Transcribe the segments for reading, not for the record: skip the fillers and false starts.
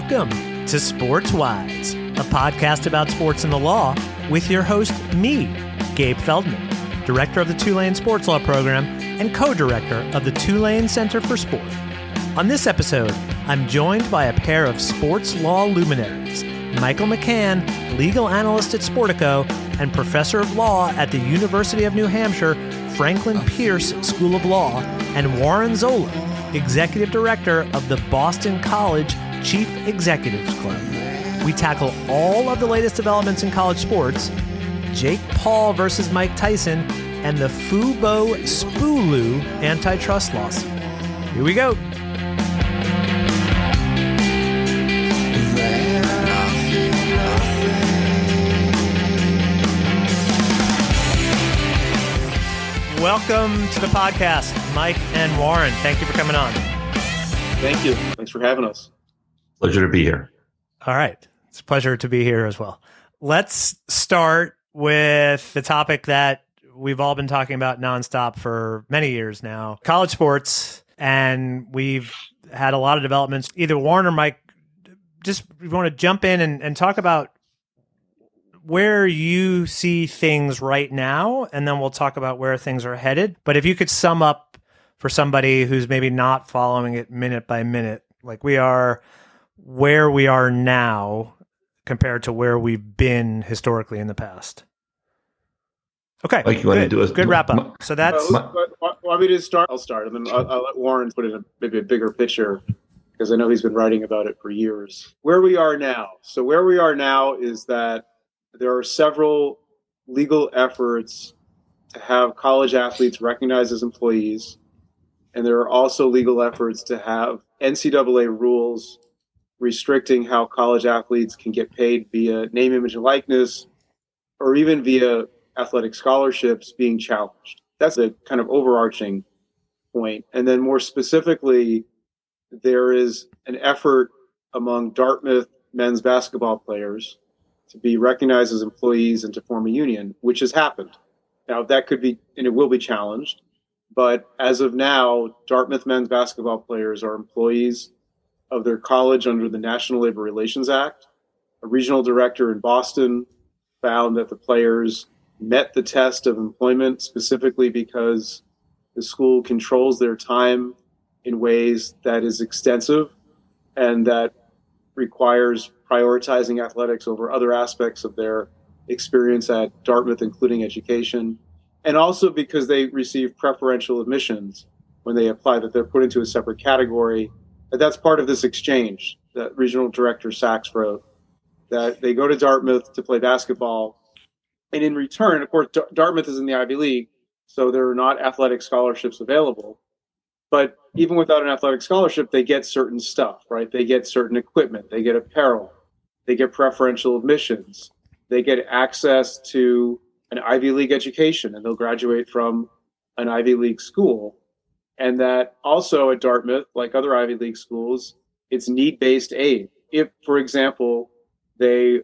Welcome to Sports Wise, a podcast about sports and the law with your host, me, Gabe Feldman, director of the Tulane Sports Law Program and co-director of the Tulane Center for Sport. On this episode, I'm joined by a pair of sports law luminaries, Michael McCann, legal analyst at Sportico and professor of law at the University of New Hampshire Franklin Pierce School of Law, and Warren Zola, executive director of the Boston College Chief Executives Club. We tackle all of the latest developments in college sports, Jake Paul versus Mike Tyson, and the Fubo Spulu antitrust lawsuit. Here we go. Welcome to the podcast, Mike and Warren. Thank you for coming on. Thank you. Thanks for having us. Pleasure to be here. All right. It's a pleasure to be here as well. Let's start with the topic that we've all been talking about nonstop for many years now, college sports. And we've had a lot of developments. Either Warren or Mike, just we want to jump in and talk about where you see things right now, and then we'll talk about where things are headed. But if you could sum up for somebody who's maybe not following it minute by minute, like we are, where we are now compared to where we've been historically in the past. Okay, like you want to do a good wrap up. So that's... Want me to start? I'll start, and then I'll let Warren put in maybe a bigger picture, because I know he's been writing about it for years. Where we are now. So where we are now is that there are several legal efforts to have college athletes recognized as employees. And there are also legal efforts to have NCAA rules restricting how college athletes can get paid via name, image, and likeness, or even via athletic scholarships being challenged. That's a kind of overarching point. And then more specifically, there is an effort among Dartmouth men's basketball players to be recognized as employees and to form a union, which has happened. Now, that could be, and it will be challenged, but as of now, Dartmouth men's basketball players are employees of their college under the National Labor Relations Act. A regional director in Boston found that the players met the test of employment specifically because the school controls their time in ways that is extensive and that requires prioritizing athletics over other aspects of their experience at Dartmouth, including education, and also because they receive preferential admissions when they apply, that they're put into a separate category. That's part of this exchange that regional director Sachs wrote, that they go to Dartmouth to play basketball, and in return, of course, Dartmouth is in the Ivy League, so there are not athletic scholarships available. But even without an athletic scholarship, they get certain stuff, right? They get certain equipment, they get apparel, they get preferential admissions, they get access to an Ivy League education, and they'll graduate from an Ivy League school. And that also at Dartmouth, like other Ivy League schools, it's need-based aid. If, for example, their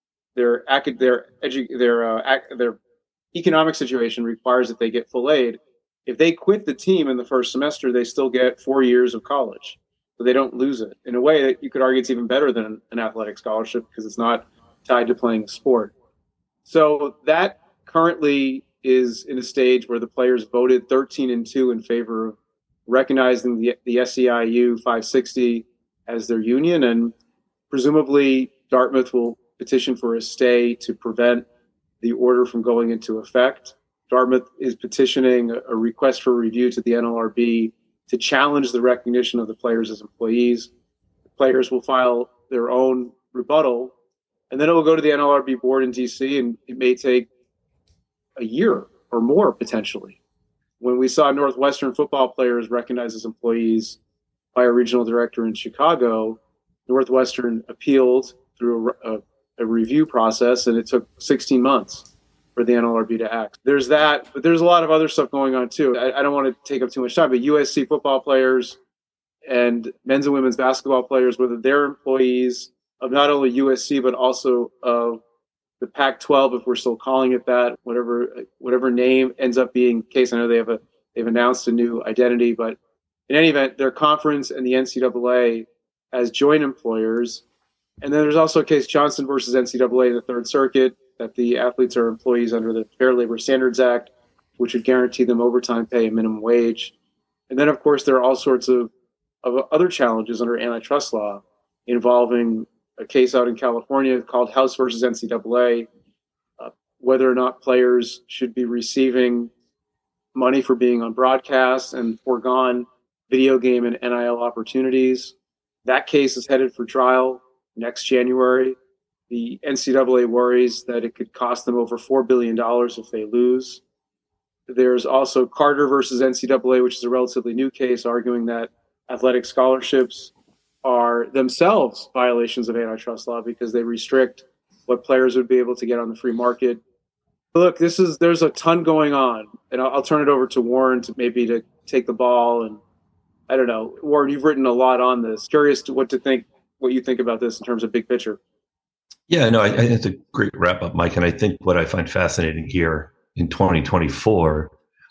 economic situation requires that they get full aid, if they quit the team in the first semester, they still get 4 years of college. So they don't lose it. In a way that you could argue it's even better than an athletic scholarship because it's not tied to playing a sport. So that currently is in a stage where the players voted 13-2 in favor of recognizing the SEIU 560 as their union. And presumably Dartmouth will petition for a stay to prevent the order from going into effect. Dartmouth is petitioning a request for review to the NLRB to challenge the recognition of the players as employees. The players will file their own rebuttal, and then it will go to the NLRB board in DC, and it may take a year or more potentially. When we saw Northwestern football players recognized as employees by a regional director in Chicago, Northwestern appealed through a review process, and it took 16 months for the NLRB to act. There's that, but there's a lot of other stuff going on too. I don't want to take up too much time, but USC football players and men's and women's basketball players, whether they're employees of not only USC, but also of the Pac-12, if we're still calling it that, whatever name ends up being the case. I know they've announced a new identity, but in any event, their conference and the NCAA as joint employers And then there's also a case, Johnson versus NCAA in the Third Circuit, that the athletes are employees under the Fair Labor Standards Act, which would guarantee them overtime pay and minimum wage. And then, of course, there are all sorts of other challenges under antitrust law involving a case out in California called House versus NCAA, whether or not players should be receiving money for being on broadcast and foregone video game and NIL opportunities. That case is headed for trial next January. The NCAA worries that it could cost them over $4 billion if they lose. There's also Carter versus NCAA, which is a relatively new case, arguing that athletic scholarships are themselves violations of antitrust law because they restrict what players would be able to get on the free market. Look, there's a ton going on, and I'll turn it over to Warren to take the ball. And I don't know, Warren, you've written a lot on this. Curious what you think about this in terms of big picture. Yeah, no, I think it's a great wrap up, Mike. And I think what I find fascinating here in 2024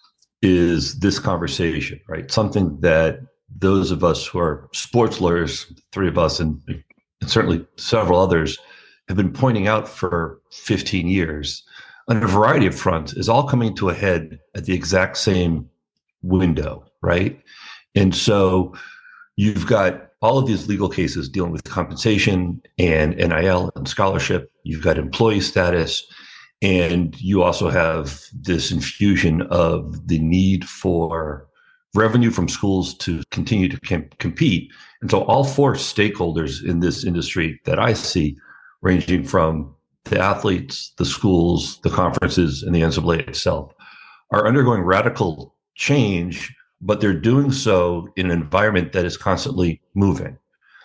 is this conversation, right? Something that those of us who are sports lawyers, three of us, and certainly several others, have been pointing out for 15 years on a variety of fronts is all coming to a head at the exact same window, right? And so you've got all of these legal cases dealing with compensation and NIL and scholarship. You've got employee status, and you also have this infusion of the need for revenue from schools to continue to compete. And so all four stakeholders in this industry that I see, ranging from the athletes, the schools, the conferences, and the NCAA itself, are undergoing radical change, but they're doing so in an environment that is constantly moving.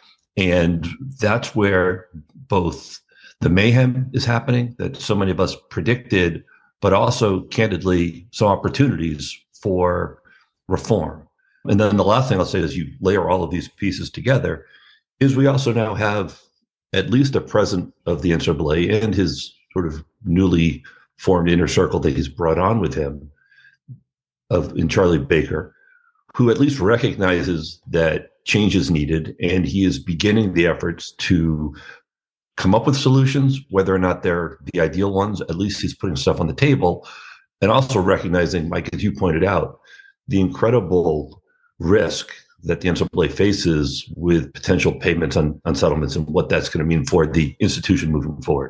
And that's where both the mayhem is happening that so many of us predicted, but also, candidly, some opportunities for reform. And then the last thing I'll say is you layer all of these pieces together is we also now have at least a president of the NCAA and his sort of newly formed inner circle that he's brought on with him in Charlie Baker, who at least recognizes that change is needed, and he is beginning the efforts to come up with solutions, whether or not they're the ideal ones. At least he's putting stuff on the table, and also recognizing, Mike, as you pointed out, the incredible risk that the NCAA faces with potential payments on settlements and what that's going to mean for the institution moving forward.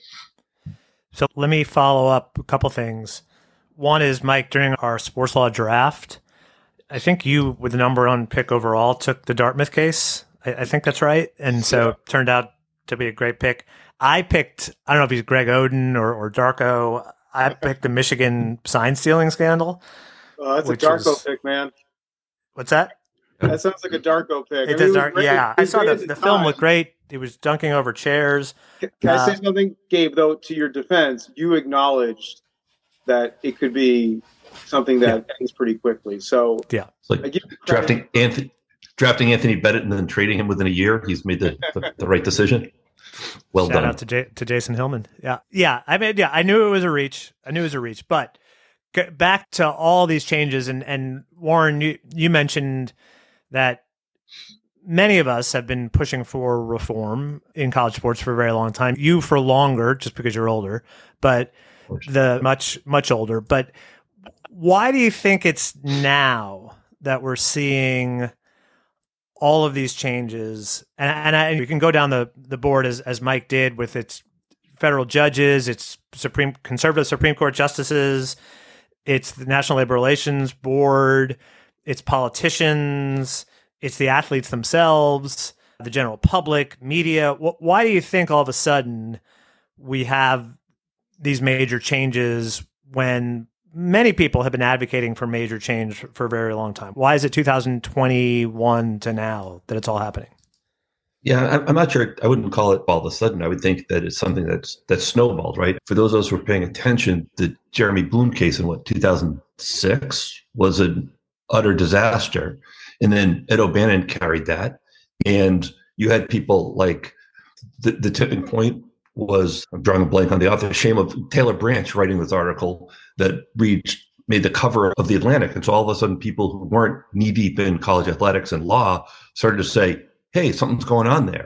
So let me follow up a couple things. One is, Mike, during our sports law draft, I think you, with the number one pick overall, took the Dartmouth case. I think that's right. And so it turned out to be a great pick. I picked, I don't know if he's Greg Oden or Darko. I picked the Michigan sign stealing scandal. That's a Darko pick, man. What's that? That sounds like a Darko pick. It does. Yeah, I saw the film looked great. He was dunking over chairs. Can I say something, Gabe? Though, to your defense, you acknowledged that it could be something that ends pretty quickly. So yeah, it's like drafting Anthony Bennett and then trading him within a year. He's made the right decision. Well Shout done. Shout out to Jason Hillman. Yeah. I mean, I knew it was a reach. But back to all these changes, and Warren, you mentioned that many of us have been pushing for reform in college sports for a very long time. You for longer, just because you're older, but the much older. But why do you think it's now that we're seeing all of these changes? And you can go down the board as Mike did with its federal judges, its conservative Supreme Court justices, it's the National Labor Relations Board, it's politicians, it's the athletes themselves, the general public, media. Why do you think all of a sudden we have these major changes when many people have been advocating for major change for a very long time? Why is it 2021 to now that it's all happening? Yeah, I'm not sure. I wouldn't call it all of a sudden. I would think that it's something that's snowballed, right? For those of us who are paying attention, the Jeremy Bloom case in 2006 was an utter disaster. And then Ed O'Bannon carried that. And you had people like the tipping point was, I'm drawing a blank on the author, shame of Taylor Branch writing this article that made the cover of The Atlantic. And so all of a sudden people who weren't knee deep in college athletics and law started to say, hey, something's going on there.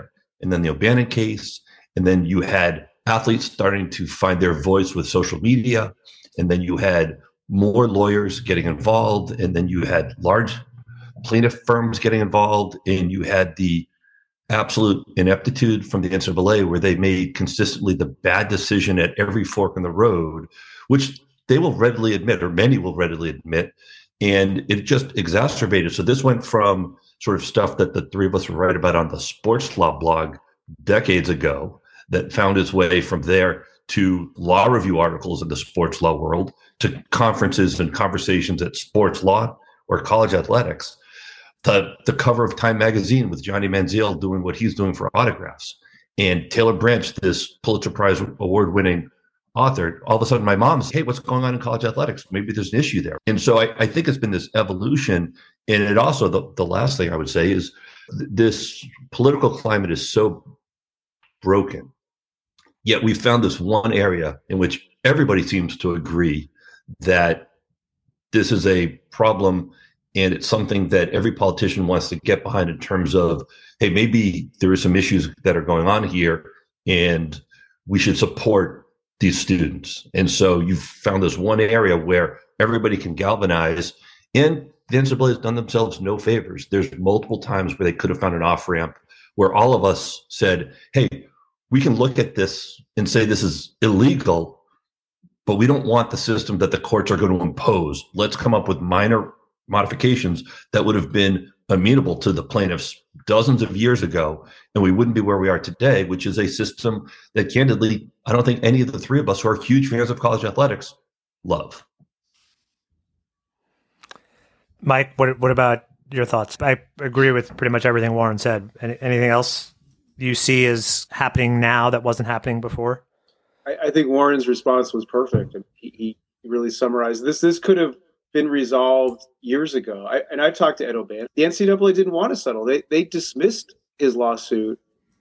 and then the O'Bannon case, and then you had athletes starting to find their voice with social media, and then you had more lawyers getting involved, and then you had large plaintiff firms getting involved, and you had the absolute ineptitude from the NCAA where they made consistently the bad decision at every fork in the road, which they will readily admit, or many will readily admit, and it just exacerbated. So this went from sort of stuff that the three of us were right about on the sports law blog decades ago that found its way from there to law review articles in the sports law world, to conferences and conversations at sports law or college athletics, the cover of Time magazine with Johnny Manziel doing what he's doing for autographs, and Taylor Branch, this Pulitzer Prize award-winning author. All of a sudden, my mom's, hey, what's going on in college athletics? Maybe there's an issue there. And so I think it's been this evolution. And it also, the last thing I would say is this political climate is so broken. Yet we found this one area in which everybody seems to agree that this is a problem, and it's something that every politician wants to get behind in terms of, hey, maybe there are some issues that are going on here, and we should support these students. And so you've found this one area where everybody can galvanize, and the NCAA has done themselves no favors. There's multiple times where they could have found an off-ramp where all of us said, hey, we can look at this and say this is illegal, but we don't want the system that the courts are going to impose. Let's come up with minor modifications that would have been amenable to the plaintiffs dozens of years ago, and we wouldn't be where we are today, which is a system that, candidly, I don't think any of the three of us who are huge fans of college athletics love. Mike, what about your thoughts? I agree with pretty much everything Warren said. Anything else you see is happening now that wasn't happening before? I think Warren's response was perfect. He really summarized this. This could have been resolved years ago. I've talked to Ed O'Bannon. The NCAA didn't want to settle. They dismissed his lawsuit,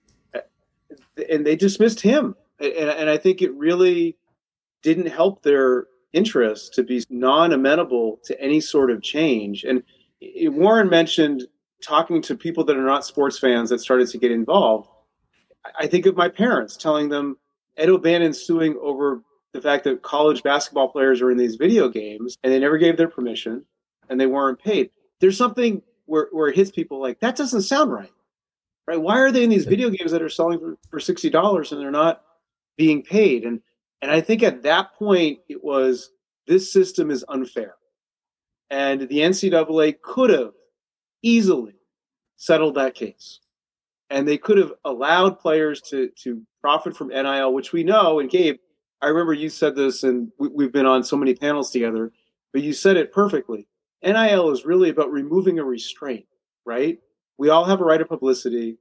and they dismissed him. And I think it really didn't help their interest to be non-amenable to any sort of change. And Warren mentioned talking to people that are not sports fans that started to get involved. I think of my parents telling them Ed O'Bannon suing over the fact that college basketball players are in these video games and they never gave their permission and they weren't paid. There's something where it hits people like, that doesn't sound right? Why are they in these video games that are selling for $60 and they're not being paid? And I think at that point it was, this system is unfair. And the NCAA could have easily settled that case. And they could have allowed players to profit from NIL, which we know, and Gabe, I remember you said this, and we've been on so many panels together, but you said it perfectly. NIL is really about removing a restraint, right? We all have a right of publicity.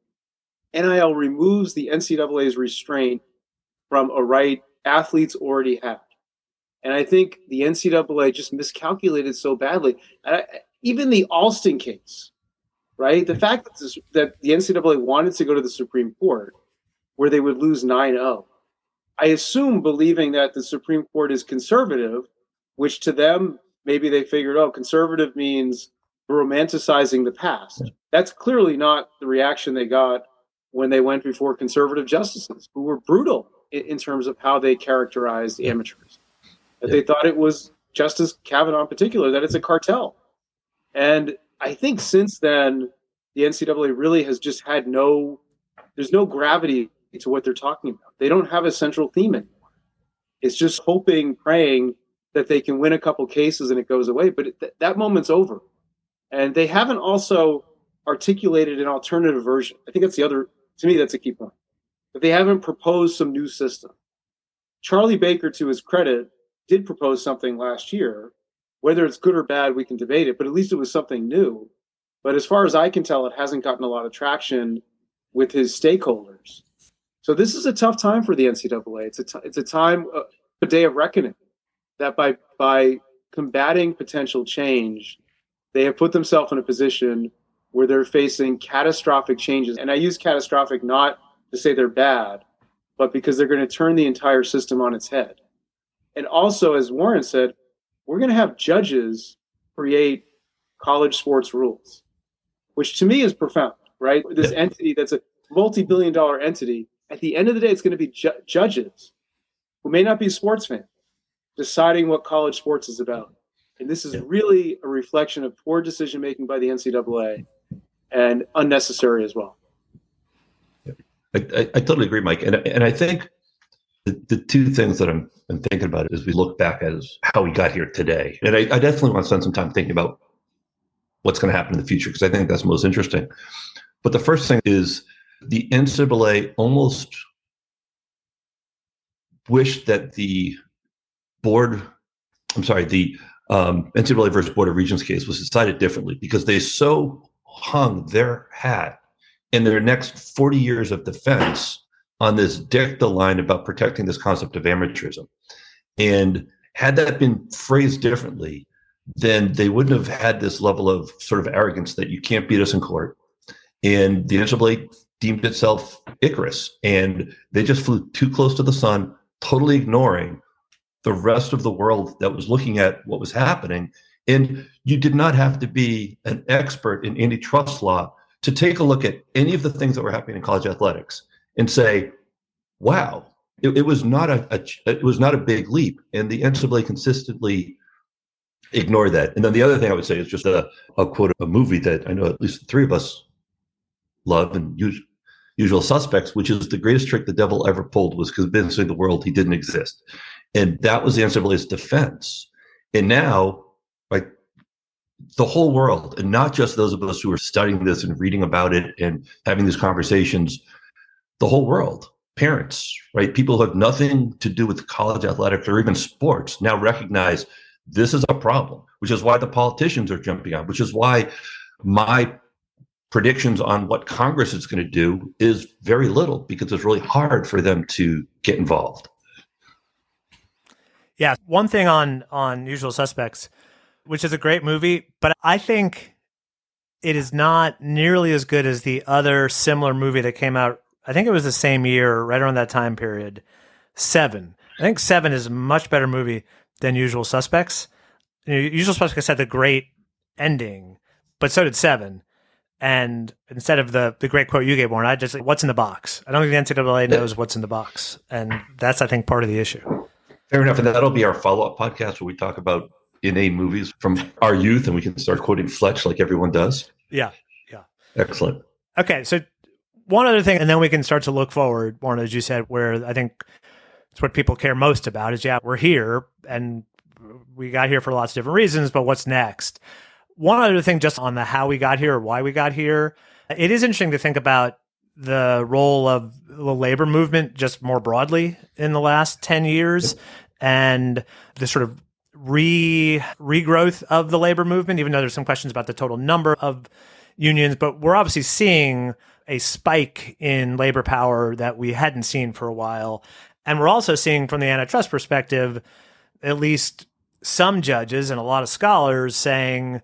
NIL removes the NCAA's restraint from a right athletes already have. And I think the NCAA just miscalculated so badly. Even the Alston case, right? The fact that the NCAA wanted to go to the Supreme Court where they would lose 9-0. I assume believing that the Supreme Court is conservative, which to them, maybe they figured, conservative means romanticizing the past. That's clearly not the reaction they got when they went before conservative justices who were brutal in terms of how they characterized amateurs. That they thought it was, Justice Kavanaugh in particular, that it's a cartel. And I think since then, the NCAA really has just had there's no gravity to what they're talking about. They don't have a central theme anymore. It's just hoping, praying that they can win a couple cases and it goes away. But that moment's over. And they haven't also articulated an alternative version. I think that's to me, that's a key point. But they haven't proposed some new system. Charlie Baker, to his credit, did propose something last year. Whether it's good or bad, we can debate it, but at least it was something new. But as far as I can tell, it hasn't gotten a lot of traction with his stakeholders. So this is a tough time for the NCAA. It's a time, a day of reckoning, that by combating potential change, they have put themselves in a position where they're facing catastrophic changes. And I use catastrophic not to say they're bad, but because they're going to turn the entire system on its head. And also, as Warren said, we're going to have judges create college sports rules, which to me is profound, right? This entity multi-billion-dollar entity. At the end of the day, it's going to be judges who may not be sports fans deciding what college sports is about. And this is really a reflection of poor decision-making by the NCAA and unnecessary as well. I totally agree, Mike. And I think the two things that I'm thinking about as we look back as how we got here today. And I definitely want to spend some time thinking about what's going to happen in the future, because I think that's most interesting. But the first thing is the NCAA almost wished that the NCAA versus Board of Regents case was decided differently, because they so hung their hat in their next 40 years of defense on this dicta line about protecting this concept of amateurism. And had that been phrased differently, then they wouldn't have had this level of sort of arrogance that you can't beat us in court. And the NCAA deemed itself Icarus, and they just flew too close to the sun, totally ignoring the rest of the world that was looking at what was happening. And you did not have to be an expert in antitrust law to take a look at any of the things that were happening in college athletics and say, wow, it was not a big leap. And the NCAA consistently ignored that. And then the other thing I would say is just a quote, a movie that I know at least the three of us love, and Usual Suspects, which is the greatest trick the devil ever pulled was convincing the world he didn't exist. And that was the NCAA's defense. And now, like, the whole world, and not just those of us who are studying this and reading about it and having these conversations, the whole world, parents, right? People who have nothing to do with college athletics or even sports now recognize this is a problem, which is why the politicians are jumping on, which is why my predictions on what Congress is going to do is very little, because it's really hard for them to get involved. Yeah. One thing on Usual Suspects, which is a great movie, but I think it is not nearly as good as the other similar movie that came out. I think it was the same year, right around that time period, Seven. I think Seven is a much better movie than Usual Suspects. Usual Suspects had the great ending, but so did Seven. And instead of the great quote you gave, Warren, I just say, what's in the box? I don't think the NCAA knows what's in the box. And that's, I think, part of the issue. Fair enough. And that'll be our follow-up podcast where we talk about inane movies from our youth, and we can start quoting Fletch like everyone does. Yeah. Excellent. Okay. So one other thing, and then we can start to look forward, Warren, as you said, where I think it's what people care most about is, we're here and we got here for lots of different reasons, but what's next? One other thing just on the how we got here or why we got here, it is interesting to think about the role of the labor movement just more broadly in the last 10 years and the sort of regrowth of the labor movement, even though there's some questions about the total number of unions. But we're obviously seeing a spike in labor power that we hadn't seen for a while. And we're also seeing from the antitrust perspective, at least some judges and a lot of scholars saying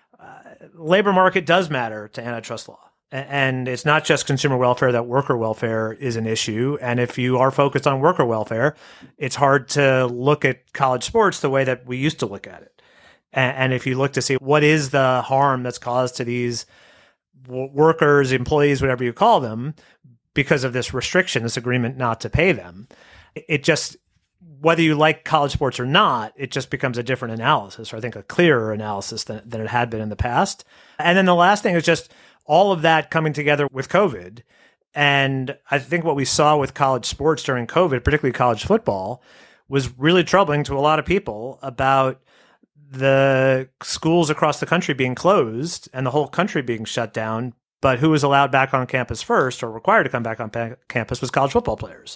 labor market does matter to antitrust law. And it's not just consumer welfare, that worker welfare is an issue. And if you are focused on worker welfare, it's hard to look at college sports the way that we used to look at it. And if you look to see what is the harm that's caused to these workers, employees, whatever you call them, because of this restriction, this agreement not to pay them, it just, whether you like college sports or not, it just becomes a different analysis, or I think a clearer analysis than it had been in the past. And then the last thing is just all of that coming together with COVID. And I think what we saw with college sports during COVID, particularly college football, was really troubling to a lot of people about the schools across the country being closed and the whole country being shut down. But who was allowed back on campus first, or required to come back on campus, was college football players.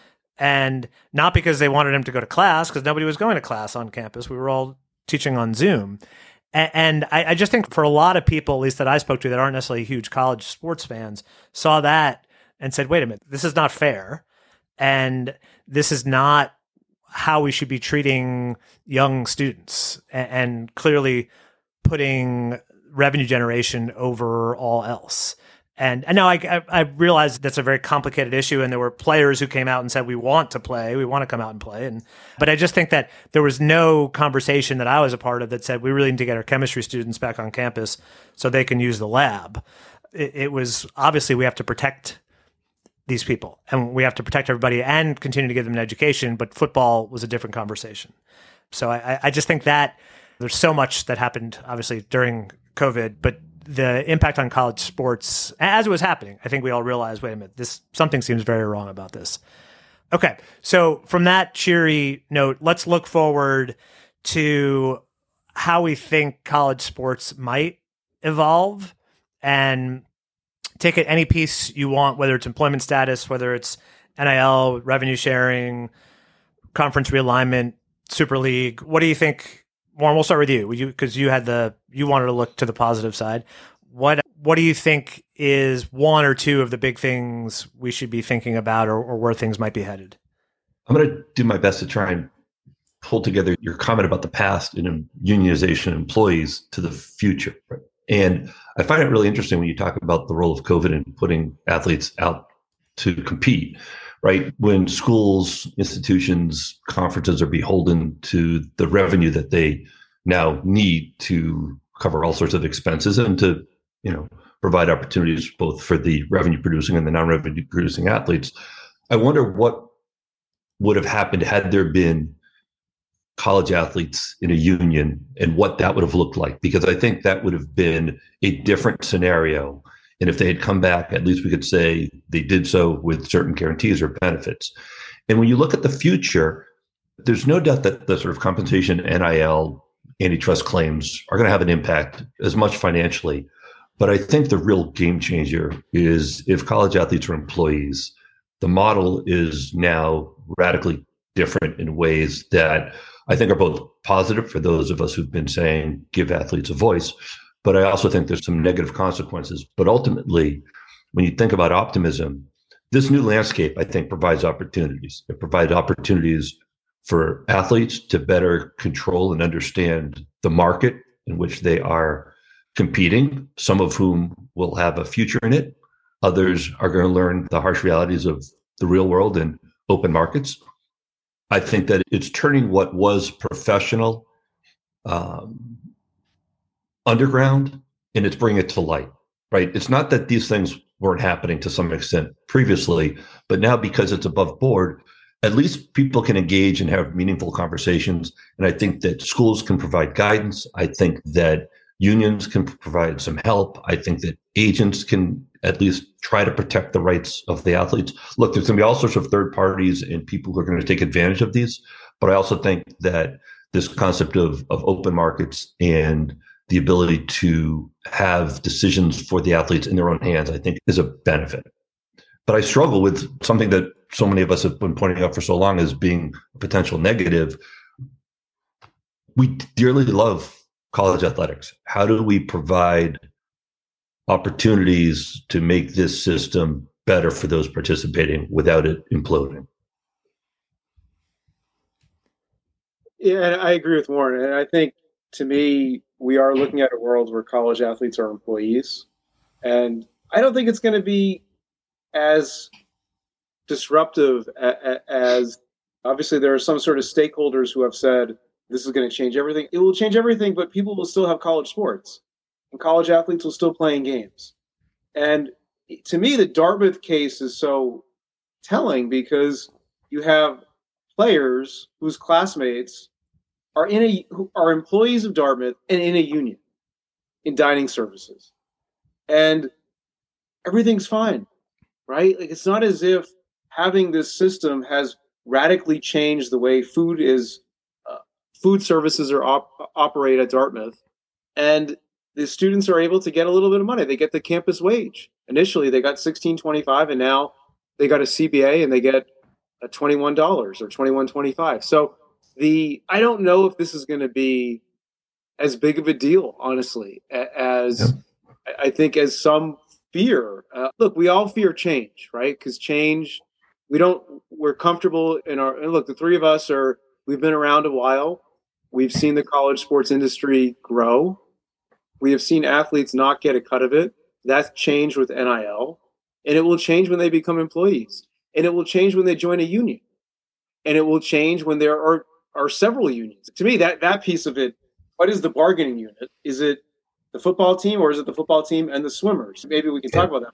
And not because they wanted him to go to class, because nobody was going to class on campus. We were all teaching on Zoom. And I just think for a lot of people, at least that I spoke to, that aren't necessarily huge college sports fans, saw that and said, wait a minute, this is not fair. And this is not how we should be treating young students, and clearly putting revenue generation over all else. And now I realize that's a very complicated issue, and there were players who came out and said, we want to play, we want to come out and play. But I just think that there was no conversation that I was a part of that said, we really need to get our chemistry students back on campus so they can use the lab. It was obviously we have to protect these people, and we have to protect everybody and continue to give them an education. But football was a different conversation. So I just think that there's so much that happened, obviously, during COVID, but the impact on college sports, as it was happening, I think we all realized, wait a minute, something seems very wrong about this. Okay, so from that cheery note, let's look forward to how we think college sports might evolve, and take it any piece you want, whether it's employment status, whether it's NIL, revenue sharing, conference realignment, Super League. What do you think? Warren, we'll start with you, because you wanted to look to the positive side. What do you think is one or two of the big things we should be thinking about, or where things might be headed? I'm going to do my best to try and pull together your comment about the past and unionization of employees to the future. Right? And I find it really interesting when you talk about the role of COVID and putting athletes out to compete, right? When schools, institutions, conferences are beholden to the revenue that they now need to cover all sorts of expenses and to, provide opportunities both for the revenue producing and the non-revenue producing athletes. I wonder what would have happened had there been college athletes in a union and what that would have looked like, because I think that would have been a different scenario. And if they had come back, at least we could say they did so with certain guarantees or benefits. And when you look at the future, there's no doubt that the sort of compensation, NIL, antitrust claims are going to have an impact as much financially. But I think the real game changer is if college athletes are employees, the model is now radically different in ways that I think are both positive for those of us who've been saying give athletes a voice, but I also think there's some negative consequences. But ultimately, when you think about optimism, this new landscape, I think, provides opportunities. It provides opportunities for athletes to better control and understand the market in which they are competing, some of whom will have a future in it. Others are going to learn the harsh realities of the real world and open markets. I think that it's turning what was professional underground, and it's bringing it to light, right? It's not that these things weren't happening to some extent previously, but now because it's above board, at least people can engage and have meaningful conversations. And I think that schools can provide guidance. I think that unions can provide some help. I think that agents can at least try to protect the rights of the athletes. Look, there's going to be all sorts of third parties and people who are going to take advantage of these. But I also think that this concept of open markets and the ability to have decisions for the athletes in their own hands, I think is a benefit. But I struggle with something that so many of us have been pointing out for so long as being a potential negative. We dearly love college athletics. How do we provide opportunities to make this system better for those participating without it imploding? Yeah, and I agree with Warren. And I think, to me, we are looking at a world where college athletes are employees. And I don't think it's going to be as disruptive as obviously there are some sort of stakeholders who have said this is going to change everything. It will change everything, but people will still have college sports and college athletes will still play in games. And to me, the Dartmouth case is so telling because you have players whose classmates are who are employees of Dartmouth and in a union in dining services. And everything's fine, right? Like, it's not as if having this system has radically changed the way food services are operate at Dartmouth. And the students are able to get a little bit of money. They get the campus wage. Initially, they got $16.25, and now they got a CBA and they get $21 or $21.25. So I don't know if this is going to be as big of a deal, honestly, as I think as some fear. Look, we all fear change, right? Because change, we're comfortable in and look, the three of us we've been around a while. We've seen the college sports industry grow. We have seen athletes not get a cut of it. That's changed with NIL. And it will change when they become employees. And it will change when they join a union. And it will change when there are several unions. To me, that piece of it, what is the bargaining unit? Is it the football team or is it the football team and the swimmers? Maybe we can talk about that. But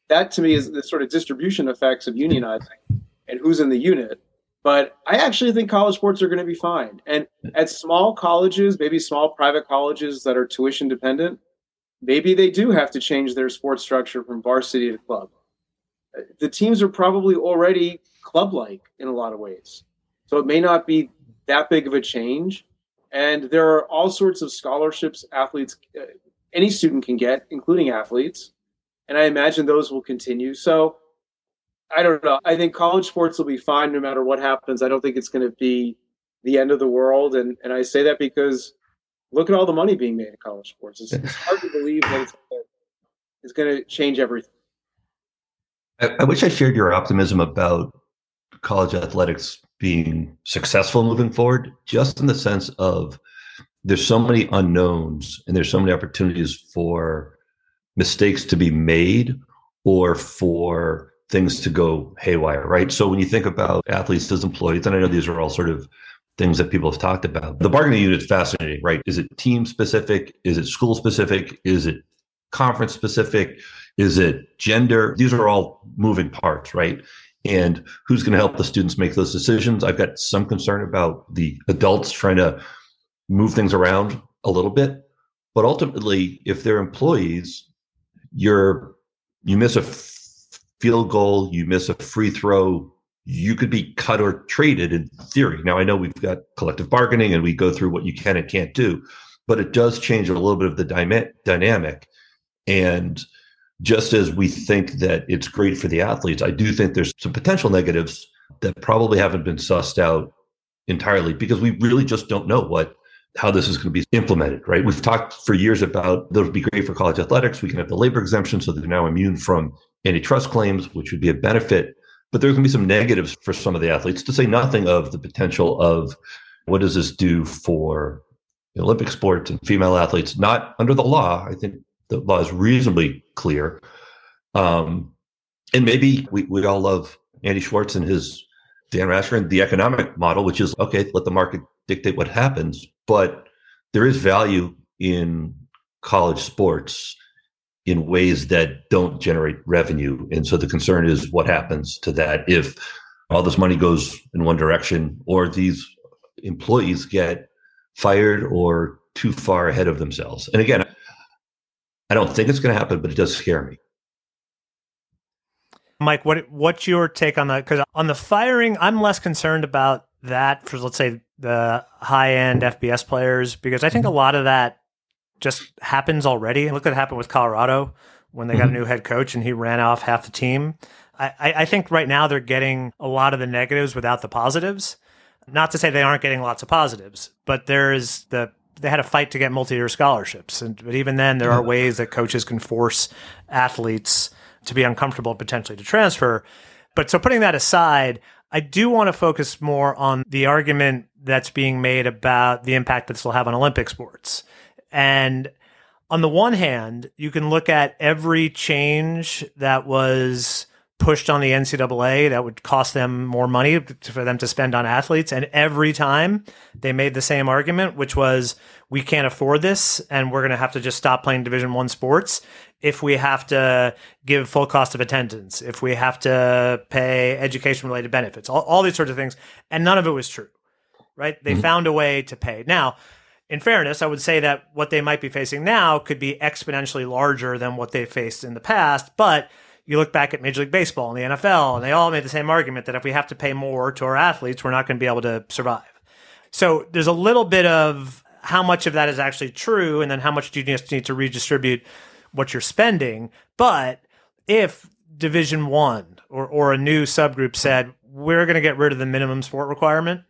that to me is the sort of distribution effects of unionizing and who's in the unit. But I actually think college sports are going to be fine. And at small colleges, maybe small private colleges that are tuition dependent, maybe they do have to change their sports structure from varsity to club. The teams are probably already club-like in a lot of ways. So it may not be that big of a change. And there are all sorts of scholarships athletes, any student can get, including athletes. And I imagine those will continue. So I don't know. I think college sports will be fine no matter what happens. I don't think it's going to be the end of the world. And I say that because look at all the money being made in college sports. It's hard to believe that it's going to change everything. I wish I shared your optimism about college athletics being successful moving forward, just in the sense of there's so many unknowns and there's so many opportunities for mistakes to be made or for things to go haywire, right? So when you think about athletes as employees, and I know these are all sort of things that people have talked about, the bargaining unit is fascinating, right? Is it team specific? Is it school specific? Is it conference specific? Is it gender? These are all moving parts, right? And who's going to help the students make those decisions? I've got some concern about the adults trying to move things around a little bit. But ultimately, if they're employees, you miss a field goal, you miss a free throw, you could be cut or traded in theory. Now, I know we've got collective bargaining and we go through what you can and can't do, but it does change a little bit of the dynamic. And just as we think that it's great for the athletes, I do think there's some potential negatives that probably haven't been sussed out entirely because we really just don't know how this is going to be implemented, right? We've talked for years about that would be great for college athletics. We can have the labor exemption so they're now immune from antitrust claims, which would be a benefit. But there's going to be some negatives for some of the athletes, to say nothing of the potential of what does this do for Olympic sports and female athletes, not under the law. I think the law is reasonably clear. And maybe we all love Andy Schwartz and his Dan Rasher and the economic model, which is, okay, let the market dictate what happens. But there is value in college sports in ways that don't generate revenue. And so the concern is what happens to that if all this money goes in one direction or these employees get fired or too far ahead of themselves. And again, I don't think it's going to happen, but it does scare me. Mike, what's your take on that? Because on the firing, I'm less concerned about that for, let's say, the high-end FBS players, because I think a lot of that just happens already. Look what happened with Colorado when they got a new head coach and he ran off half the team. I think right now they're getting a lot of the negatives without the positives. Not to say they aren't getting lots of positives, but they had a fight to get multi-year scholarships. But even then, there are ways that coaches can force athletes to be uncomfortable, potentially to transfer. But so putting that aside, I do want to focus more on the argument that's being made about the impact that this will have on Olympic sports. And on the one hand, you can look at every change that was pushed on the NCAA that would cost them more money for them to spend on athletes. And every time they made the same argument, which was, we can't afford this and we're going to have to just stop playing Division I sports if we have to give full cost of attendance, if we have to pay education-related benefits, all these sorts of things. And none of it was true, right? They found a way to pay. Now, in fairness, I would say that what they might be facing now could be exponentially larger than what they faced in the past. But you look back at Major League Baseball and the NFL, and they all made the same argument that if we have to pay more to our athletes, we're not going to be able to survive. So there's a little bit of how much of that is actually true, and then how much do you just need to redistribute what you're spending. But if Division I or a new subgroup said, we're going to get rid of the minimum sport requirement,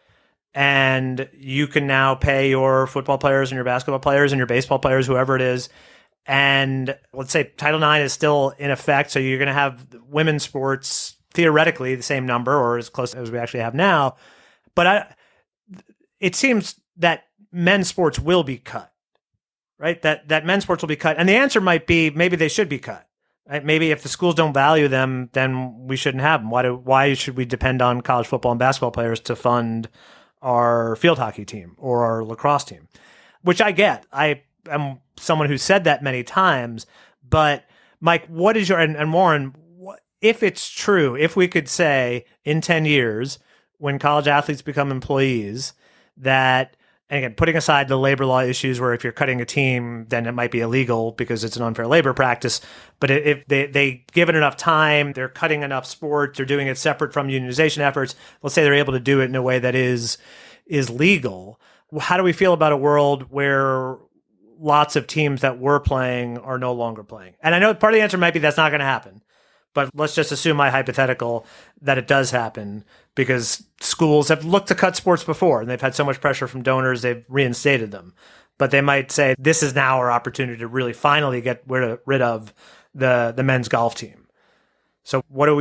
and you can now pay your football players and your basketball players and your baseball players, whoever it is, and let's say Title IX is still in effect, so you're going to have women's sports theoretically the same number or as close as we actually have now. But it seems that men's sports will be cut, right? That men's sports will be cut. And the answer might be maybe they should be cut. Right? Maybe if the schools don't value them, then we shouldn't have them. Why should we depend on college football and basketball players to fund our field hockey team or our lacrosse team? Which I get. I am someone who said that many times, but Mike, what is your, and Warren, if it's true, if we could say in 10 years, when college athletes become employees, that, and again, putting aside the labor law issues where if you're cutting a team, then it might be illegal because it's an unfair labor practice. But if they give it enough time, they're cutting enough sports, they're doing it separate from unionization efforts. Let's say they're able to do it in a way that is legal. How do we feel about a world where lots of teams that were playing are no longer playing? And I know part of the answer might be that's not going to happen. But let's just assume my hypothetical that it does happen, because schools have looked to cut sports before and they've had so much pressure from donors, they've reinstated them. But they might say, this is now our opportunity to really finally get rid of the men's golf team. So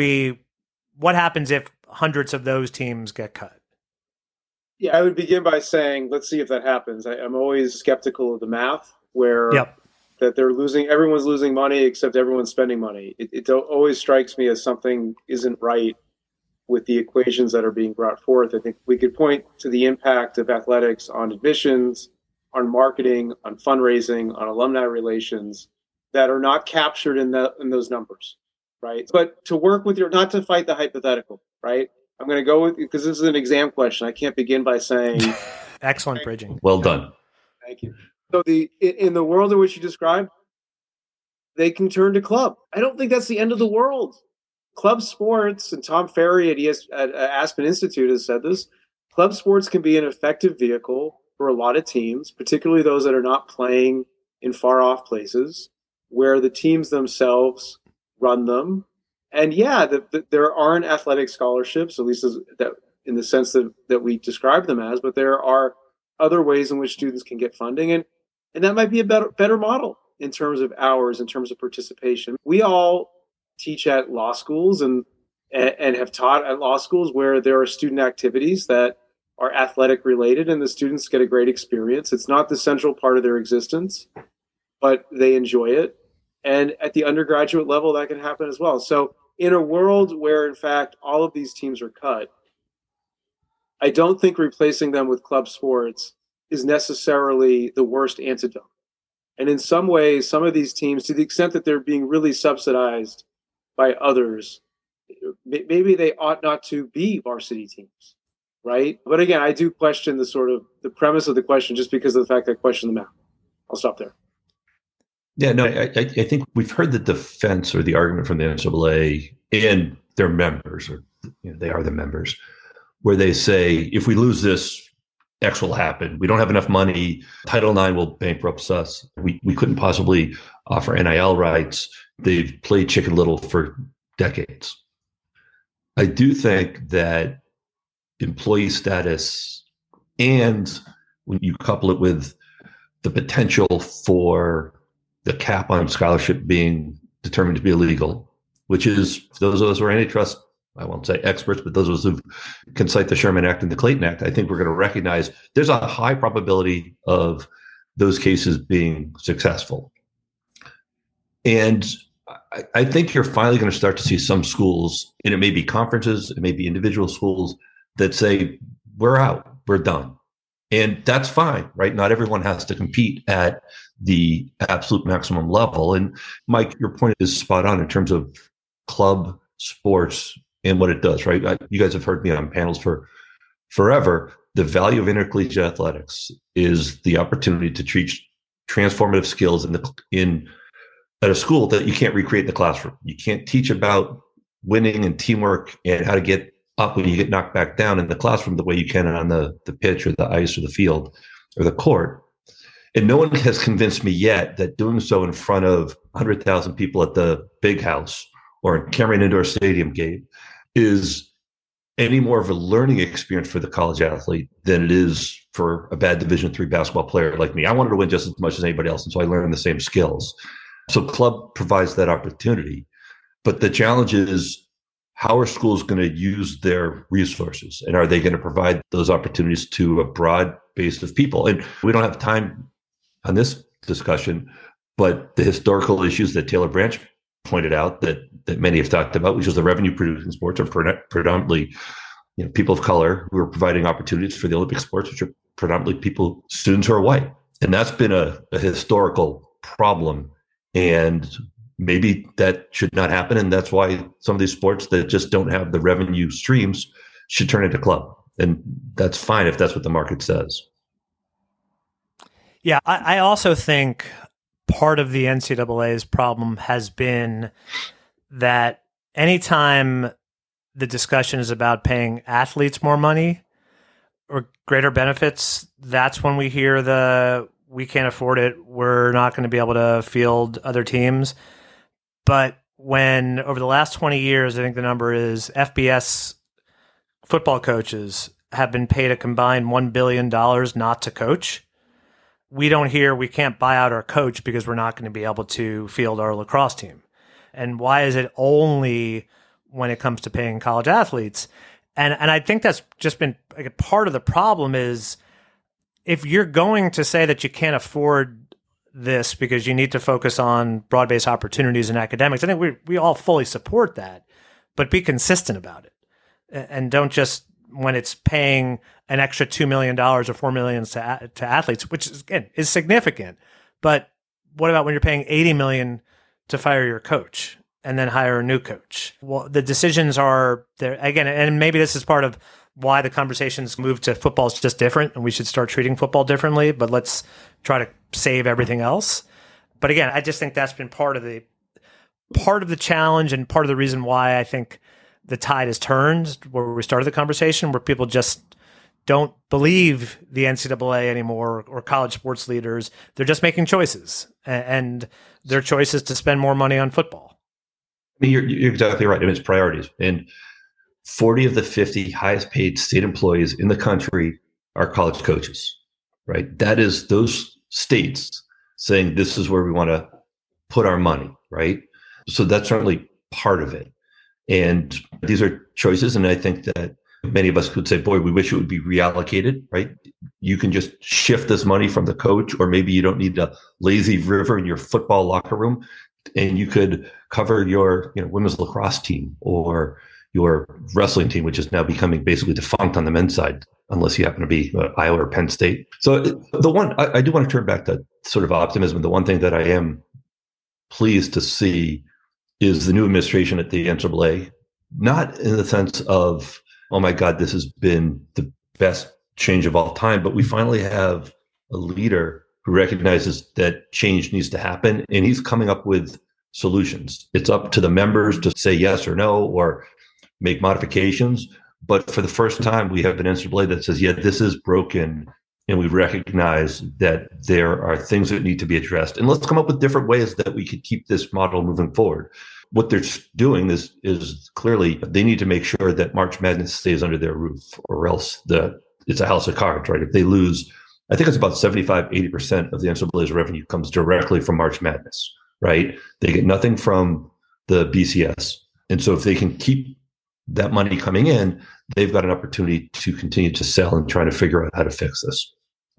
what happens if hundreds of those teams get cut? Yeah, I would begin by saying, let's see if that happens. I'm always skeptical of the math where that everyone's losing money except everyone's spending money. It always strikes me as something isn't right with the equations that are being brought forth. I think we could point to the impact of athletics on admissions, on marketing, on fundraising, on alumni relations that are not captured in those numbers, right? But to work with not to fight the hypothetical, right? I'm going to go with, because this is an exam question. I can't begin by saying. Excellent bridging. Well done. Thank you. So in the world in which you described, they can turn to club. I don't think that's the end of the world. Club sports, and Tom Ferry at Aspen Institute has said this, club sports can be an effective vehicle for a lot of teams, particularly those that are not playing in far off places, where the teams themselves run them. And there aren't athletic scholarships, at least in the sense that we describe them as, but there are other ways in which students can get funding. And that might be a better model in terms of hours, in terms of participation. We all teach at law schools and have taught at law schools where there are student activities that are athletic related and the students get a great experience. It's not the central part of their existence, but they enjoy it. And at the undergraduate level, that can happen as well. So in a world where, in fact, all of these teams are cut, I don't think replacing them with club sports is necessarily the worst antidote. And in some ways, some of these teams, to the extent that they're being really subsidized by others, maybe they ought not to be varsity teams, right? But again, I do question the premise of the question just because of the fact that I question the math. I'll stop there. Yeah, no, I think we've heard the defense or the argument from the NCAA and their members, or they are the members, where they say, if we lose this, X will happen. We don't have enough money. Title IX will bankrupt us. We couldn't possibly offer NIL rights. They've played Chicken Little for decades. I do think that employee status, and when you couple it with the potential for the cap on scholarship being determined to be illegal, which is, for those of us who are antitrust, I won't say experts, but those of us who can cite the Sherman Act and the Clayton Act, I think we're going to recognize there's a high probability of those cases being successful. And I think you're finally going to start to see some schools, and it may be conferences, it may be individual schools, that say, we're out, we're done. And that's fine, right? Not everyone has to compete at the absolute maximum level. And Mike, your point is spot on in terms of club sports and what it does, right? You guys have heard me on panels for forever. The value of intercollegiate athletics is the opportunity to teach transformative skills at a school that you can't recreate in the classroom. You can't teach about winning and teamwork and how to get up when you get knocked back down in the classroom the way you can on the pitch or the ice or the field or the court. And no one has convinced me yet that doing so in front of 100,000 people at the Big House or in Cameron Indoor Stadium game is any more of a learning experience for the college athlete than it is for a bad Division III basketball player like me. I wanted to win just as much as anybody else, and so I learned the same skills. So club provides that opportunity. But the challenge is, how are schools going to use their resources? And are they going to provide those opportunities to a broad base of people? And we don't have time on this discussion, but the historical issues that Taylor Branch pointed out that many have talked about, which is the revenue producing sports are predominantly people of color who are providing opportunities for the Olympic sports, which are predominantly students who are white. And that's been a historical problem. And maybe that should not happen. And that's why some of these sports that just don't have the revenue streams should turn into club. And that's fine if that's what the market says. Yeah, I also think part of the NCAA's problem has been that anytime the discussion is about paying athletes more money or greater benefits, that's when we hear we can't afford it, we're not going to be able to field other teams. But when over the last 20 years, I think the number is FBS football coaches have been paid a combined $1 billion not to coach, we don't hear we can't buy out our coach because we're not going to be able to field our lacrosse team. And why is it only when it comes to paying college athletes? And I think that's just been like a part of the problem is if you're going to say that you can't afford this because you need to focus on broad-based opportunities in academics, I think we all fully support that, but be consistent about it. And don't just, when it's paying an extra $2 million or $4 million to athletes, which is, again, is significant. But what about when you're paying $80 million to fire your coach and then hire a new coach? Well, the decisions are there again, and maybe this is part of why the conversations moved to football is just different, and we should start treating football differently. But let's try to save everything else. But again, I just think that's been part of the challenge and part of the reason why I think the tide has turned where we started the conversation, where people just don't believe the NCAA anymore or college sports leaders. They're just making choices, and their choice is to spend more money on football. I mean, you're exactly right. I mean, it's priorities. And 40 of the 50 highest paid state employees in the country are college coaches, right? That is those states saying this is where we want to put our money, right? So that's certainly part of it. And these are choices. And I think that many of us could say, boy, we wish it would be reallocated, right? You can just shift this money from the coach, or maybe you don't need a lazy river in your football locker room, and you could cover your women's lacrosse team or your wrestling team, which is now becoming basically defunct on the men's side, unless you happen to be Iowa or Penn State. So the one, I do want to turn back to sort of optimism. The one thing that I am pleased to see is the new administration at the NCAA, not in the sense of, oh my God, this has been the best change of all time, but we finally have a leader who recognizes that change needs to happen, and he's coming up with solutions. It's up to the members to say yes or no or make modifications. But for the first time, we have an NCAA that says, yeah, this is broken, and we recognize that there are things that need to be addressed. And let's come up with different ways that we could keep this model moving forward. What they're doing is clearly they need to make sure that March Madness stays under their roof, or else it's a house of cards, right? If they lose, I think it's about 75-80% of the NCAA's revenue comes directly from March Madness, right? They get nothing from the BCS. And so if they can keep that money coming in, they've got an opportunity to continue to sell and try to figure out how to fix this.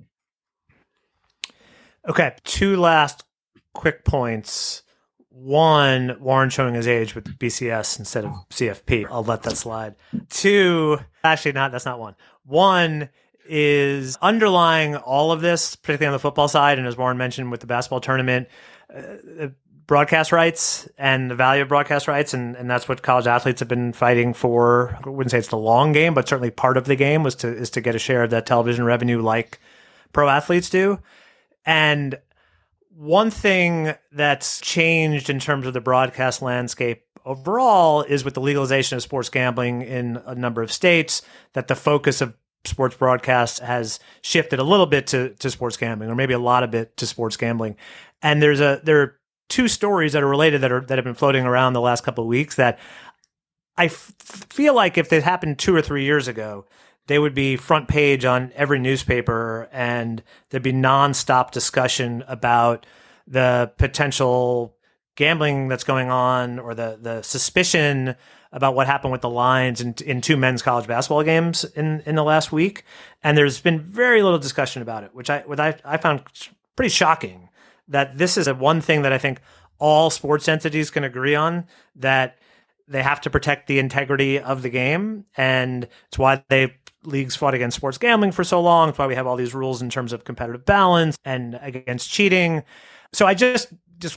Okay, two last quick points. One, Warren showing his age with BCS instead of CFP. I'll let that slide. Two, actually not, that's not one. One is underlying all of this, particularly on the football side, and as Warren mentioned with the basketball tournament, broadcast rights and the value of broadcast rights, and that's what college athletes have been fighting for. I wouldn't say it's the long game, but certainly part of the game is to get a share of that television revenue like pro athletes do. And one thing that's changed in terms of the broadcast landscape overall is with the legalization of sports gambling in a number of states, that the focus of sports broadcast has shifted a little bit to sports gambling, or maybe a lot of it to sports gambling. And there are two stories that are related that have been floating around the last couple of weeks that I feel like if they happened 2 or 3 years ago, they would be front page on every newspaper, and there'd be nonstop discussion about the potential gambling that's going on, or the suspicion about what happened with the lines in 2 men's college basketball games in the last week. And there's been very little discussion about it, which I found pretty shocking, that this is one thing that I think all sports entities can agree on, that they have to protect the integrity of the game. And it's why leagues fought against sports gambling for so long. It's why we have all these rules in terms of competitive balance and against cheating. So I just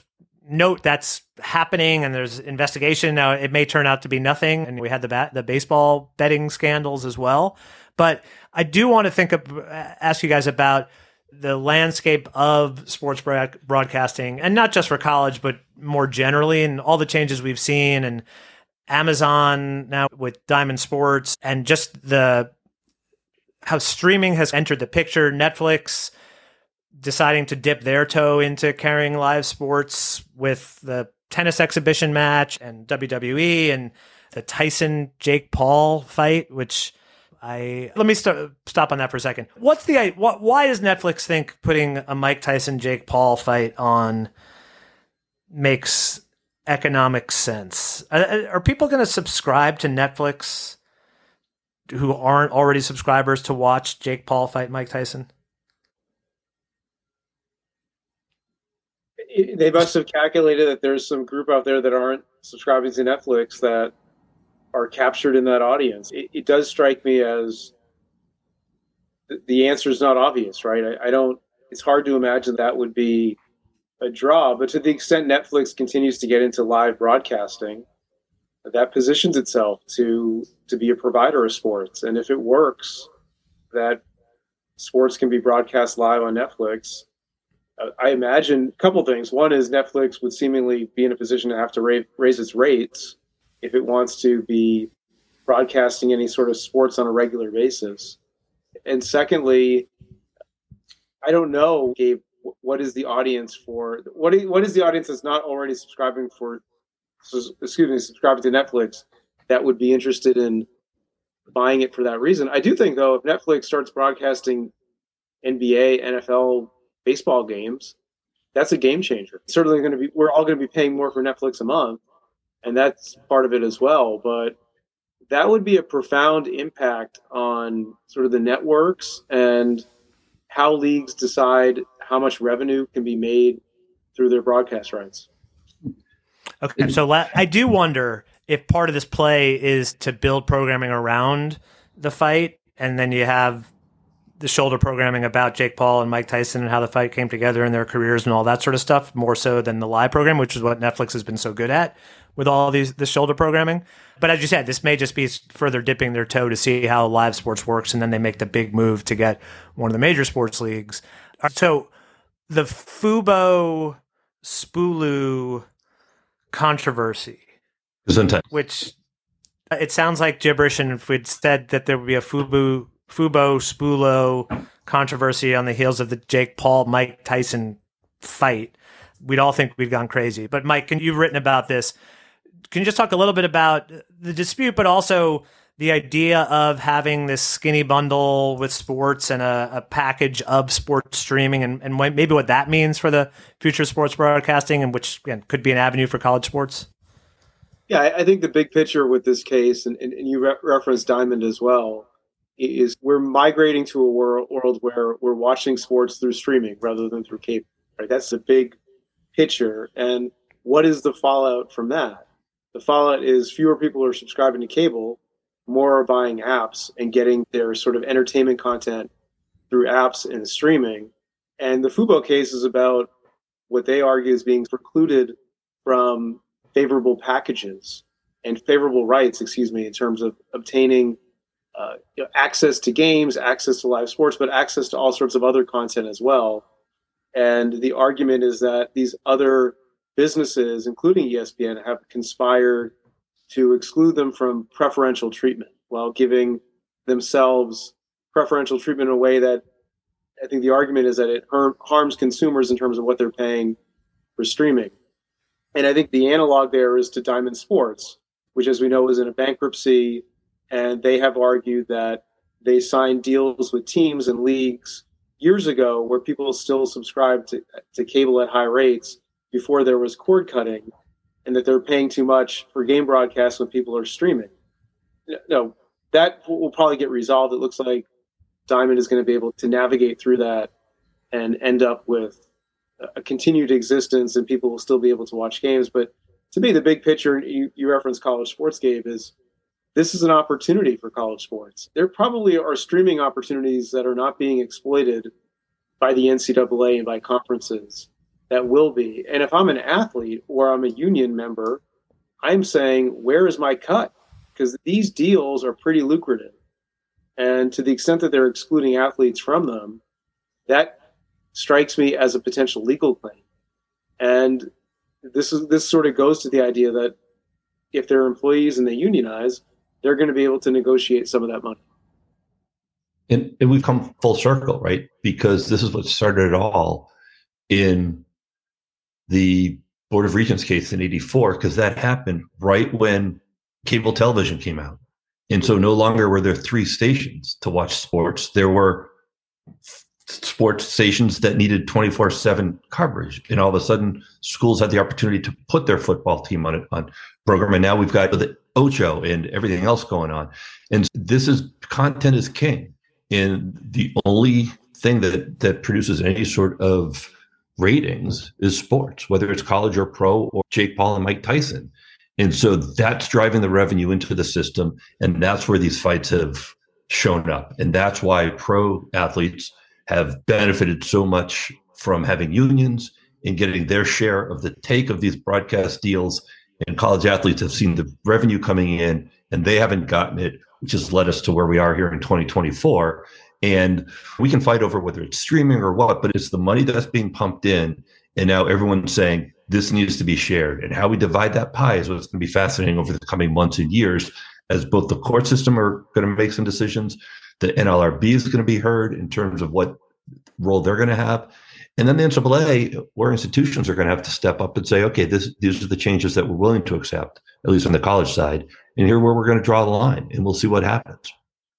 note that's happening and there's investigation. Now, it may turn out to be nothing. And we had the baseball betting scandals as well. But I do want to ask you guys about the landscape of sports broadcasting, and not just for college, but more generally, and all the changes we've seen, and Amazon now with Diamond Sports, and just how streaming has entered the picture. Netflix deciding to dip their toe into carrying live sports with the tennis exhibition match and WWE and the Tyson Jake Paul fight, which let me stop on that for a second. Why does Netflix think putting a Mike Tyson Jake Paul fight on makes economic sense? Are people going to subscribe to Netflix who aren't already subscribers to watch Jake Paul fight Mike Tyson? They must have calculated that there's some group out there that aren't subscribing to Netflix that are captured in that audience. It does strike me as the answer is not obvious, right? It's hard to imagine that would be a draw, but to the extent Netflix continues to get into live broadcasting, that positions itself to be a provider of sports. And if it works, that sports can be broadcast live on Netflix, I imagine a couple things. One is Netflix would seemingly be in a position to have to raise its rates if it wants to be broadcasting any sort of sports on a regular basis. And secondly, I don't know, Gabe, what is the audience for? What is the audience that's not already subscribing to Netflix that would be interested in buying it for that reason? I do think, though, if Netflix starts broadcasting NBA, NFL, baseball games, that's a game changer. It's certainly we're all going to be paying more for Netflix a month, and that's part of it as well. But that would be a profound impact on sort of the networks and how leagues decide how much revenue can be made through their broadcast rights. Okay, so I do wonder if part of this play is to build programming around the fight, and then you have the shoulder programming about Jake Paul and Mike Tyson and how the fight came together in their careers and all that sort of stuff, more so than the live program, which is what Netflix has been so good at with all this shoulder programming. But as you said, this may just be further dipping their toe to see how live sports works, and then they make the big move to get one of the major sports leagues. So the Fubo Spulu controversy, which it sounds like gibberish, and if we'd said that there would be a Fubo Spulo controversy on the heels of the Jake Paul Mike Tyson fight, we'd all think we'd gone crazy. But Mike, you've written about this. Can you just talk a little bit about the dispute, but also the idea of having this skinny bundle with sports and a package of sports streaming, and maybe what that means for the future of sports broadcasting, and which again could be an avenue for college sports? Yeah, I think the big picture with this case, and you referenced Diamond as well, is we're migrating to a world where we're watching sports through streaming rather than through cable. Right? That's the big picture. And what is the fallout from that? The fallout is fewer people are subscribing to cable, more are buying apps and getting their sort of entertainment content through apps and streaming. And the Fubo case is about what they argue is being precluded from favorable packages and favorable rights, in terms of obtaining access to games, access to live sports, but access to all sorts of other content as well. And the argument is that these other businesses, including ESPN, have conspired to exclude them from preferential treatment while giving themselves preferential treatment in a way that I think the argument is that it harms consumers in terms of what they're paying for streaming. And I think the analog there is to Diamond Sports, which, as we know, is in a bankruptcy. And they have argued that they signed deals with teams and leagues years ago where people still subscribed to cable at high rates before there was cord cutting, and that they're paying too much for game broadcasts when people are streaming. No, that will probably get resolved. It looks like Diamond is going to be able to navigate through that and end up with a continued existence, and people will still be able to watch games. But to me, the big picture, you referenced college sports, Gabe, is this is an opportunity for college sports. There probably are streaming opportunities that are not being exploited by the NCAA and by conferences that will be. And if I'm an athlete or I'm a union member, I'm saying, where is my cut? Because these deals are pretty lucrative. And to the extent that they're excluding athletes from them, that strikes me as a potential legal claim. And this sort of goes to the idea that if they're employees and they unionize, they're going to be able to negotiate some of that money. And we've come full circle, right? Because this is what started it all in the Board of Regents case in '84, because that happened right when cable television came out. And so no longer were there 3 stations to watch sports. There were sports stations that needed 24/7 coverage. And all of a sudden, schools had the opportunity to put their football team on program. And now we've got the Ocho and everything else going on. And content is king. And the only thing that produces any sort of ratings is sports, whether it's college or pro or Jake Paul and Mike Tyson. And so that's driving the revenue into the system. And that's where these fights have shown up. And that's why pro athletes have benefited so much from having unions and getting their share of the take of these broadcast deals. And college athletes have seen the revenue coming in and they haven't gotten it, which has led us to where we are here in 2024. And we can fight over whether it's streaming or what, but it's the money that's being pumped in. And now everyone's saying this needs to be shared. And how we divide that pie is what's going to be fascinating over the coming months and years, as both the court system are going to make some decisions, the NLRB is going to be heard in terms of what role they're going to have. And then the NCAA, where institutions are going to have to step up and say, okay, these are the changes that we're willing to accept, at least on the college side. And here where we're going to draw the line, and we'll see what happens.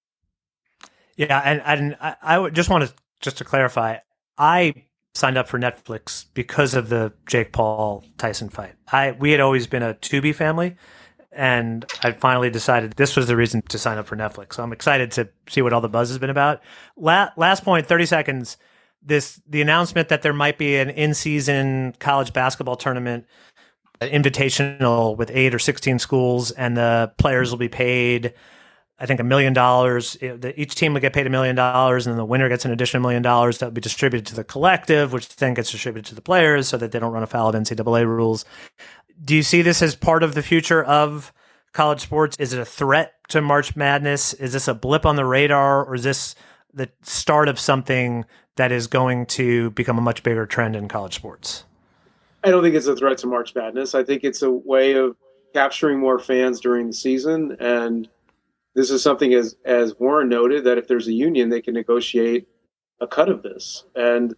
Yeah, and I would just want to clarify, I signed up for Netflix because of the Jake Paul Tyson fight. We had always been a Tubi family, and I finally decided this was the reason to sign up for Netflix. So I'm excited to see what all the buzz has been about. Last point, 30 seconds. The announcement that there might be an in-season college basketball tournament, invitational with 8 or 16 schools, and the players will be paid, I think, $1 million. Each team will get paid $1 million, and then the winner gets an additional $1 million that will be distributed to the collective, which then gets distributed to the players so that they don't run afoul of NCAA rules. Do you see this as part of the future of college sports? Is it a threat to March Madness? Is this a blip on the radar, or is this the start of something that is going to become a much bigger trend in college sports? I don't think it's a threat to March Madness. I think it's a way of capturing more fans during the season. And this is something, as Warren noted, that if there's a union, they can negotiate a cut of this. And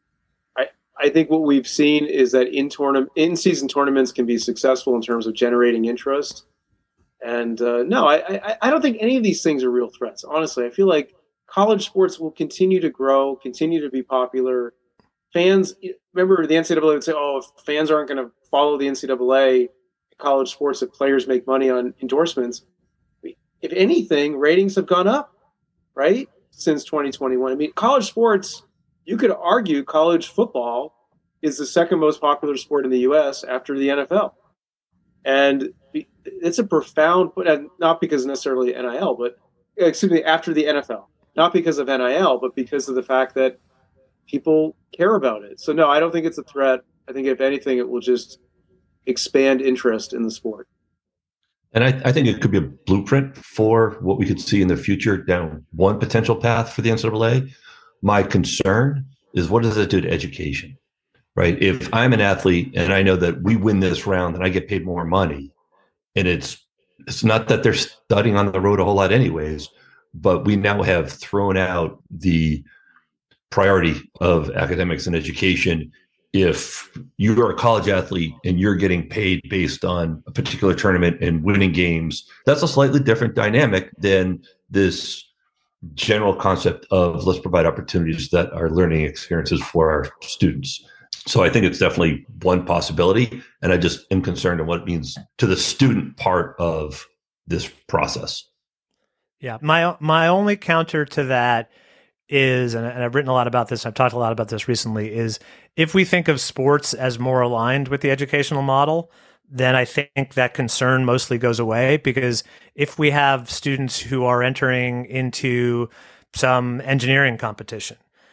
I think what we've seen is that in-season tournaments can be successful in terms of generating interest. And no, I don't think any of these things are real threats. Honestly, I feel like college sports will continue to grow, continue to be popular. Fans, remember the NCAA would say, oh, if fans aren't going to follow the NCAA college sports, if players make money on endorsements. If anything, ratings have gone up, right, since 2021. I mean, college sports, you could argue college football is the second most popular sport in the U.S. after the NFL. And it's a profound, not because necessarily NIL, but after the NFL. Not because of NIL, but because of the fact that people care about it. So, no, I don't think it's a threat. I think, if anything, it will just expand interest in the sport. And I think it could be a blueprint for what we could see in the future down one potential path for the NCAA. My concern is, what does it do to education, right? If I'm an athlete and I know that we win this round and I get paid more money, and it's not that they're studying on the road a whole lot anyways, but we now have thrown out the priority of academics and education. If you're a college athlete and you're getting paid based on a particular tournament and winning games, that's a slightly different dynamic than this general concept of let's provide opportunities that are learning experiences for our students. So I think it's definitely one possibility. And I just am concerned on what it means to the student part of this process. Yeah. My only counter to that is, and I've written a lot about this, I've talked a lot about this recently, is if we think of sports as more aligned with the educational model, then I think that concern mostly goes away. Because if we have students who are entering into some engineering competition,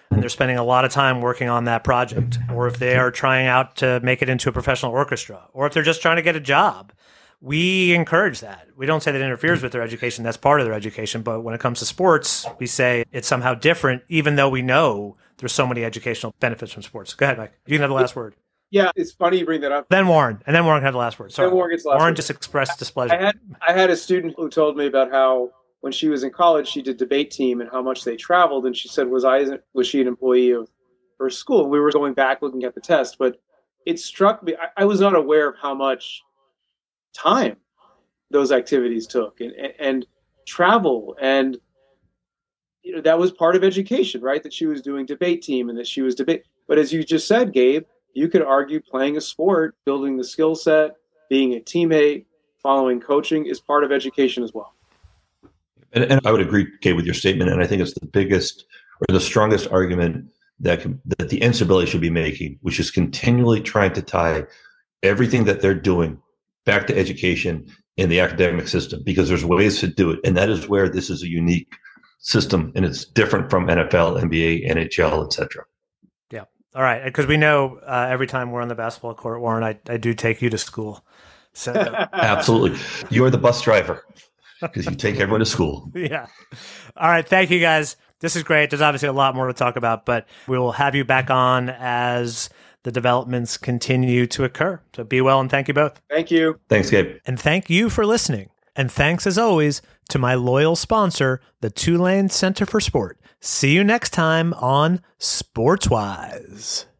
and they're spending a lot of time working on that project, or if they are trying out to make it into a professional orchestra, or if they're just trying to get a job, we encourage that. We don't say that it interferes with their education. That's part of their education. But when it comes to sports, we say it's somehow different, even though we know there's so many educational benefits from sports. Go ahead, Mike. You can have the last word. Yeah, it's funny you bring that up. Then Warren. And then Warren can have the last word. Sorry. Warren gets the last Warren word. just expressed displeasure. I had a student who told me about how when she was in college, she did debate team and how much they traveled. And she said, was she an employee of her school? And we were going back looking at the test. But it struck me, I was not aware of how much time those activities took and travel. And that was part of education, right? That she was doing debate team and that she was debate. But as you just said, Gabe, you could argue playing a sport, building the skill set, being a teammate, following coaching is part of education as well. And I would agree, Gabe, with your statement. And I think it's the biggest or the strongest argument that the NCAA should be making, which is continually trying to tie everything that they're doing back to education in the academic system, because there's ways to do it. And that is where this is a unique system, and it's different from NFL, NBA, NHL, et cetera. Yeah. All right. Because we know every time we're on the basketball court, Warren, I do take you to school. So Absolutely. You're the bus driver because you take everyone to school. Yeah. All right. Thank you, guys. This is great. There's obviously a lot more to talk about, but we will have you back on as the developments continue to occur. So be well, and thank you both. Thank you. Thanks, Gabe. And thank you for listening. And thanks, as always, to my loyal sponsor, the Tulane Center for Sport. See you next time on SportsWise.